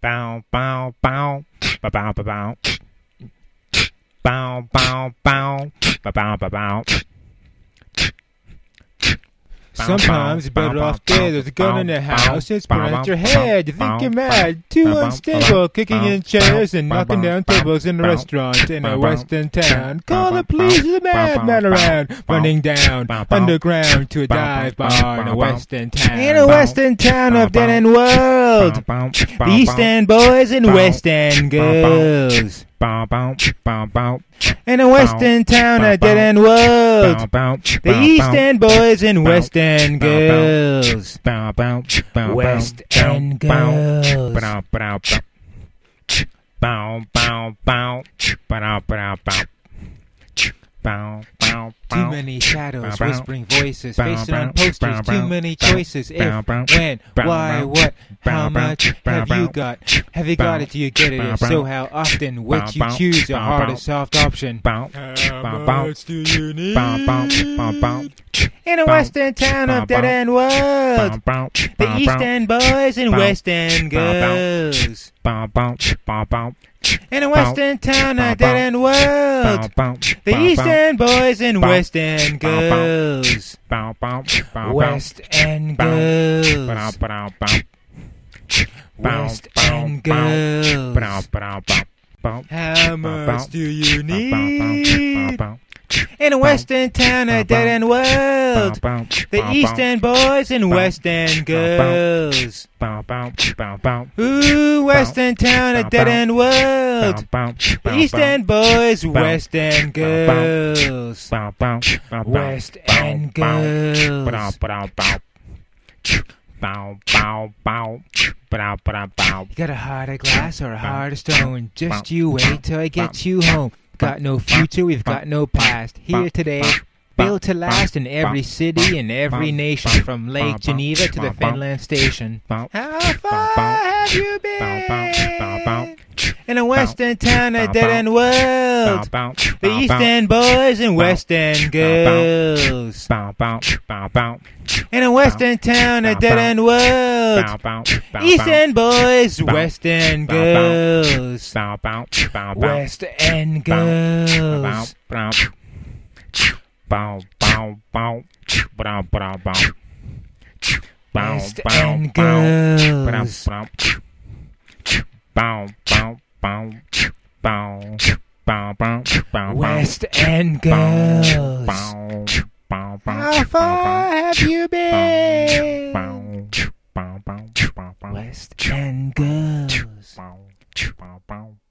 Bow, bow, bow, ba bow, ba bow. Bow, bow, bow, ba bow, ba bow. Sometimes you're better off dead. There's a gun in the house. It's pointing at your head. You think you're mad. Too unstable. Kicking in chairs and knocking down tables in a restaurant in a western town. Call the police. There's a madman around. Running down underground to a dive bar in a western town. In a western town of dead end world. The East End boys and West End girls. In a western town of dead end world. The East End boys and West End girls. West End girls. Too many shadows, whispering voices, facing on posters, too many choices. If, when, why, what, how much have you got? Have you got it? Do you get it? If so, how often? Which you choose, a hard or soft option? How much do you need? In a western town of dead end world, the East End boys and West End girls. In a western town of dead end world, the East End boys and West End girls. West End girls. West End girls. How much do you need? In a western town of dead end world, the East End boys and West End girls. Ooh, western town of dead end world, the East End boys, West End girls. West End girls. You got a heart of glass or a heart of stone? Just you wait till I get you home. Got no future, we've got no past. Here today, built to last in every city and every nation, from Lake Geneva to the Finland Station. How far have you been? In a western town of dead end world, the East End boys and West End girls. In a western town of dead end world, East End boys, West End girls. West End girls. West End girls. West End girls. How far have you been? West End girls.